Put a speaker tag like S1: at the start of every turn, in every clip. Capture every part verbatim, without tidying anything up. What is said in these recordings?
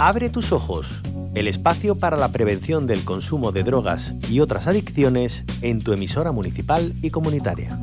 S1: Abre tus ojos, el espacio para la prevención del consumo de drogas y otras adicciones en tu emisora municipal y comunitaria.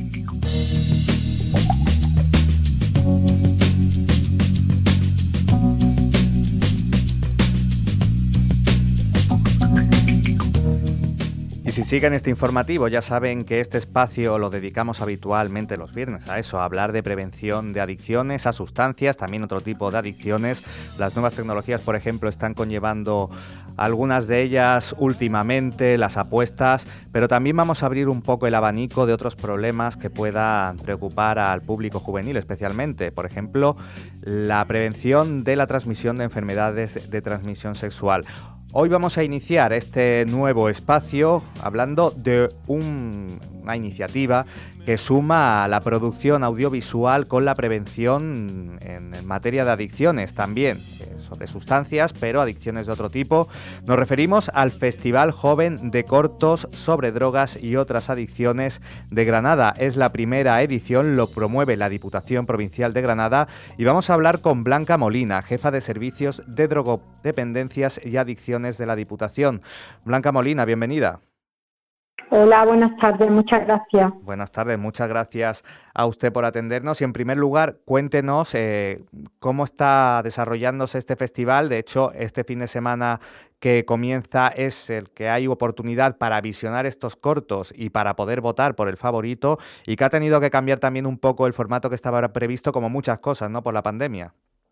S2: Y si siguen este informativo, ya saben que este espacio lo dedicamos habitualmente los viernes a eso, a hablar de prevención de adicciones, a sustancias, también otro tipo de adicciones. Las nuevas tecnologías, por ejemplo, están conllevando algunas de ellas últimamente, las apuestas, pero también vamos a abrir un poco el abanico de otros problemas que puedan preocupar al público juvenil especialmente. Por ejemplo, la prevención de la transmisión de enfermedades de transmisión sexual. Hoy vamos a iniciar este nuevo espacio hablando de un, una iniciativa que suma la producción audiovisual con la prevención en, en materia de adicciones también, eh, sobre sustancias, pero adicciones de otro tipo. Nos referimos al Festival Joven de Cortos sobre Drogas y otras Adicciones de Granada. Es la primera edición, lo promueve la Diputación Provincial de Granada y vamos a hablar con Blanca Molina, jefa de Servicios de Drogodependencias y Adicciones de la Diputación. Blanca Molina, bienvenida.
S3: Hola, buenas tardes, muchas gracias.
S2: Buenas tardes, muchas gracias a usted por atendernos y en primer lugar cuéntenos eh, cómo está desarrollándose este festival. De hecho, este fin de semana que comienza es el que hay oportunidad para visionar estos cortos y para poder votar por el favorito y que ha tenido que cambiar también un poco el formato que estaba previsto, como muchas cosas, ¿no?, por la pandemia.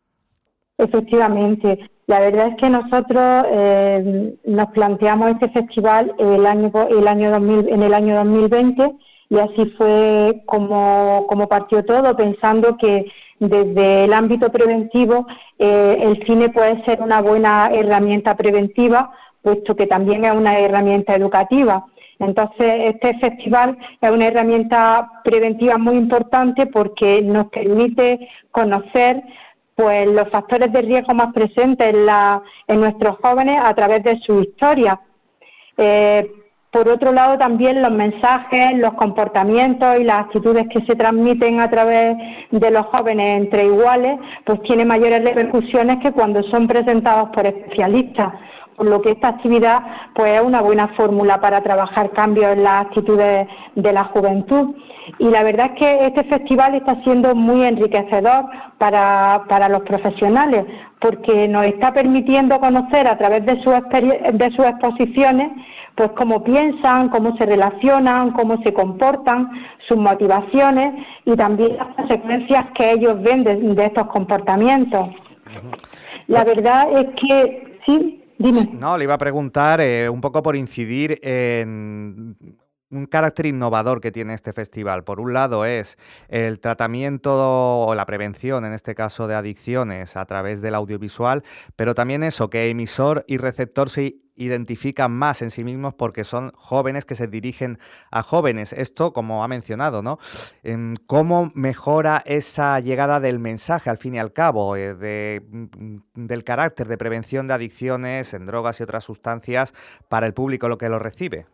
S3: Efectivamente, la verdad es que nosotros eh, nos planteamos este festival el año, el año dos mil, en el año dos mil veinte y así fue como, como partió todo, pensando que desde el ámbito preventivo eh, el cine puede ser una buena herramienta preventiva, puesto que también es una herramienta educativa. Entonces, este festival es una herramienta preventiva muy importante porque nos permite conocer pues los factores de riesgo más presentes en, la, en nuestros jóvenes a través de su historia. Eh, por otro lado, también los mensajes, los comportamientos y las actitudes que se transmiten a través de los jóvenes entre iguales, pues tienen mayores repercusiones que cuando son presentados por especialistas. Por lo que esta actividad pues es una buena fórmula para trabajar cambios en las actitudes de la juventud. Y la verdad es que este festival está siendo muy enriquecedor para, para los profesionales, porque nos está permitiendo conocer a través de sus, de sus exposiciones pues cómo piensan, cómo se relacionan, cómo se comportan, sus motivaciones y también las consecuencias que ellos ven de, de estos comportamientos. La verdad es que sí. Dime.
S2: No, le iba a preguntar eh, un poco por incidir en un carácter innovador que tiene este festival. Por un lado es el tratamiento o la prevención, en este caso de adicciones, a través del audiovisual, pero también eso, que emisor y receptor se identifican más en sí mismos porque son jóvenes que se dirigen a jóvenes. Esto, como ha mencionado, ¿no? ¿Cómo mejora esa llegada del mensaje, al fin y al cabo, eh, de, del carácter de prevención de adicciones en drogas y otras sustancias para el público lo que lo recibe?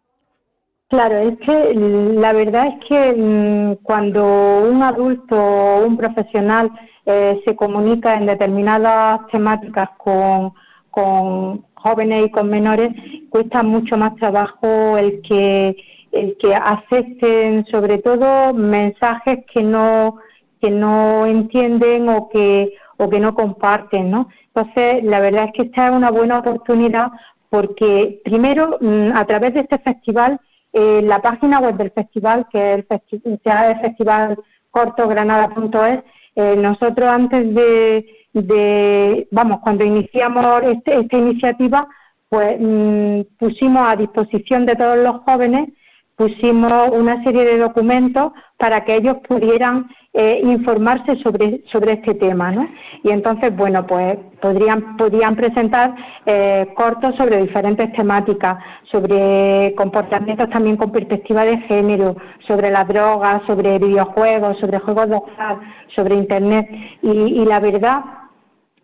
S3: Claro, es que la verdad es que mmm, cuando un adulto o un profesional eh, se comunica en determinadas temáticas con, con jóvenes y con menores, cuesta mucho más trabajo el que el que acepten, sobre todo, mensajes que no que no entienden o que o que no comparten, ¿no? Entonces, la verdad es que esta es una buena oportunidad porque, primero, a través de este festival, eh, la página web del festival, que es el, festi el festival corto granada punto es, eh, nosotros antes de, de, vamos, cuando iniciamos este, esta iniciativa, pues mmm, pusimos a disposición de todos los jóvenes, pusimos una serie de documentos para que ellos pudieran eh, informarse sobre sobre este tema, ¿no? Y entonces, bueno, pues podrían podían presentar eh, cortos sobre diferentes temáticas, sobre comportamientos también con perspectiva de género, sobre las drogas, sobre videojuegos, sobre juegos de azar, sobre internet. Y, y la verdad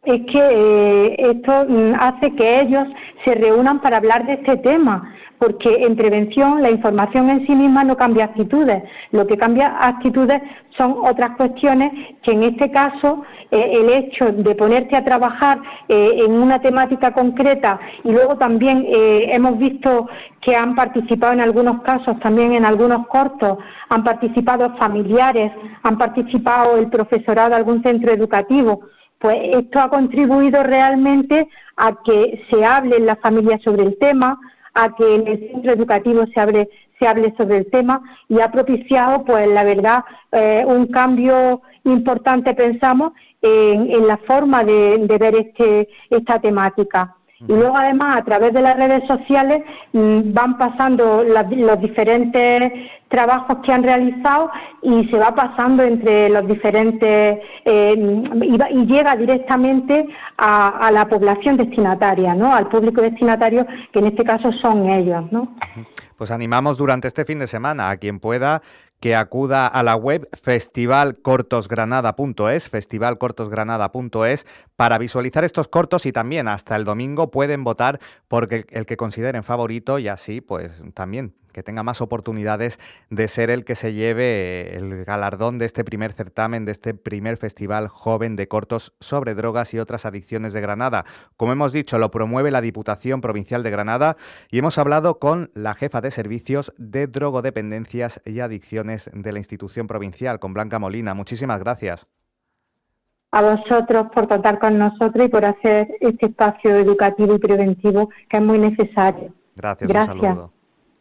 S3: es que eh, esto mm, hace que ellos se reúnan para hablar de este tema, porque en prevención la información en sí misma no cambia actitudes, lo que cambia actitudes son otras cuestiones que en este caso eh, el hecho de ponerte a trabajar eh, en una temática concreta y luego también eh, hemos visto que han participado en algunos casos, también en algunos cortos, han participado familiares, han participado el profesorado de algún centro educativo. Pues esto ha contribuido realmente a que se hable en la familia sobre el tema, a que en el centro educativo se hable, se hable sobre el tema y ha propiciado, pues la verdad, eh, un cambio importante, pensamos, en, en la forma de, de ver este, esta temática. Y luego, además, a través de las redes sociales mmm, van pasando las, los diferentes trabajos que han realizado y se va pasando entre los diferentes eh, y, va, y llega directamente a, a la población destinataria, ¿no? Al público destinatario, que en este caso son ellos, ¿no?
S2: Pues animamos durante este fin de semana a quien pueda que acuda a la web festival cortos granada punto es, festival cortos granada punto es, para visualizar estos cortos, y también hasta el domingo pueden votar por el que consideren favorito, y así pues también que tenga más oportunidades de ser el que se lleve el galardón de este primer certamen, de este primer festival joven de cortos sobre drogas y otras adicciones de Granada. Como hemos dicho, lo promueve la Diputación Provincial de Granada y hemos hablado con la jefa de servicios de drogodependencias y adicciones de la institución provincial, con Blanca Molina. Muchísimas gracias.
S3: A vosotros por contar con nosotros y por hacer este espacio educativo y preventivo que es muy necesario.
S2: Gracias,
S3: Gracias.
S2: Un saludo.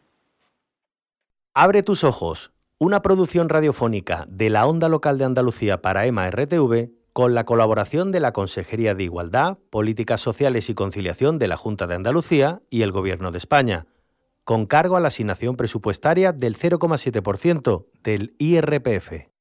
S1: Abre tus ojos, una producción radiofónica de la Onda Local de Andalucía para EMA R T V, con la colaboración de la Consejería de Igualdad, Políticas Sociales y Conciliación de la Junta de Andalucía y el Gobierno de España, con cargo a la asignación presupuestaria del cero coma siete por ciento del I R P F.